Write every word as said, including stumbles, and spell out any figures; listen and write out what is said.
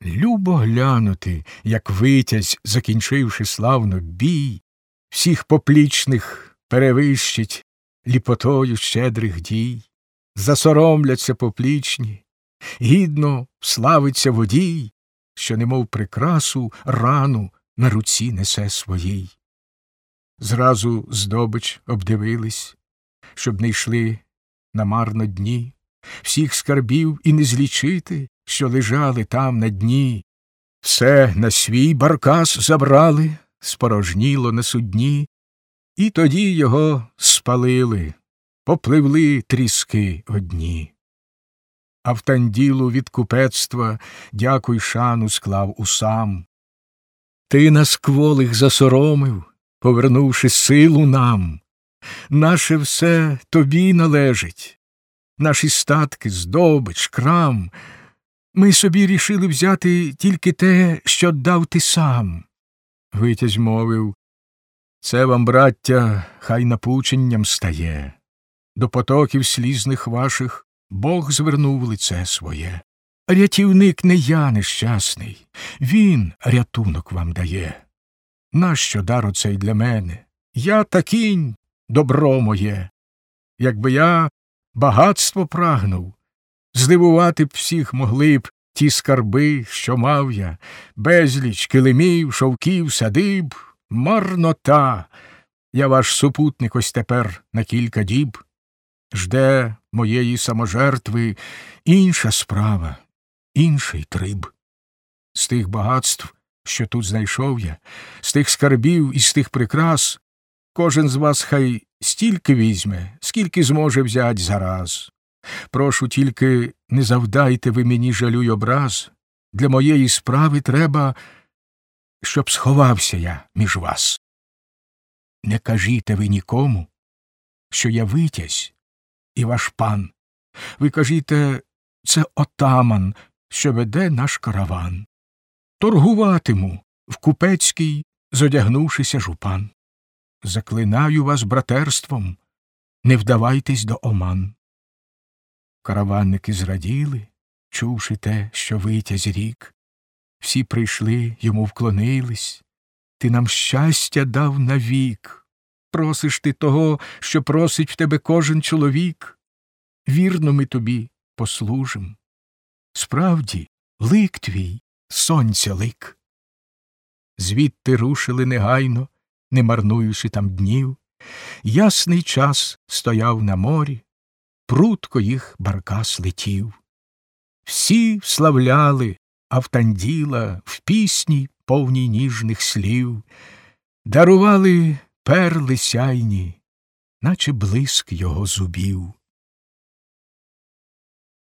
Любо глянути, як витязь, закінчивши славно бій, всіх поплічних перевищить ліпотою щедрих дій. Засоромляться поплічні, гідно славиться водій, що немов прикрасу рану на руці несе своїй. Зразу здобич обдивились, щоб не йшли намарно дні, всіх скарбів і не злічити, що лежали там на дні. Все на свій баркас забрали, спорожніло на судні, і тоді його спалили, попливли тріски одні. Автанділу від купецтва дяку й шану склав усам. Ти нас кволих засоромив, повернувши силу нам. Наше все тобі належить, наші статки, здобич, крам. Ми собі рішили взяти тільки те, що дав ти сам. Витязь мовив: це вам, браття, хай напученням стає. До потоків слізних ваших Бог звернув лице своє. Рятівник не я нещасний, він рятунок вам дає. Нащо дар оцей для мене? Я та кінь, добро моє. Якби я багатство прагнув, здивувати б всіх могли б ті скарби, що мав я, безліч килимів, шовків, садиб, марнота. Я ваш супутник ось тепер на кілька діб. Жде моєї саможертви інша справа, інший триб. З тих багатств, що тут знайшов я, з тих скарбів і з тих прикрас, кожен з вас хай стільки візьме, скільки зможе взять зараз. Прошу тільки, не завдайте ви мені жалю й образ. Для моєї справи треба, щоб сховався я між вас. Не кажіте ви нікому, що я витязь і ваш пан. Ви кажіте, це отаман, що веде наш караван. Торгуватиму в купецький, зодягнувшися жупан. Заклинаю вас братерством, не вдавайтесь до оман. Караванники зраділи, чувши те, що витязь рік. Всі прийшли, йому вклонились. Ти нам щастя дав навік. Просиш ти того, що просить в тебе кожен чоловік. Вірно ми тобі послужим. Справді, лик твій — сонця лик. Звідти рушили негайно, не марнуючи там днів. Ясний час стояв на морі, прудко їх баркас летів. Всі вславляли Автанділа в пісні, повній ніжних слів, дарували перли сяйні, наче блиск його зубів.